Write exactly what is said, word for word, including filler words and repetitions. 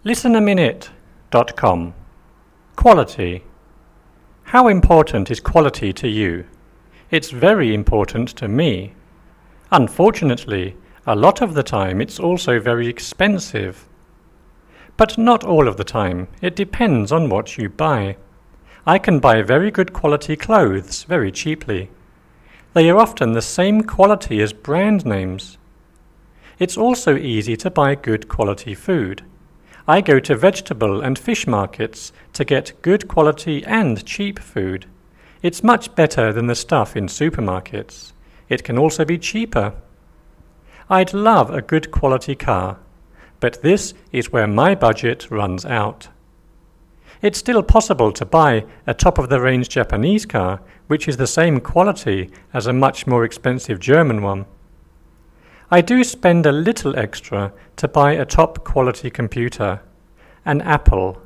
listen a minute dot com. Quality. How important is quality to you? It's very important to me. Unfortunately, a lot of the time it's also very expensive. But not all of the time. It depends on what you buy. I can buy very good quality clothes very cheaply. They are often the same quality as brand names. It's also easy to buy good quality food. I go to vegetable and fish markets to get good quality and cheap food. It's much better than the stuff in supermarkets. It can also be cheaper. I'd love a good quality car, but this is where my budget runs out. It's still possible to buy a top-of-the-range Japanese car, which is the same quality as a much more expensive German one. I do spend a little extra to buy a top-quality computer, an Apple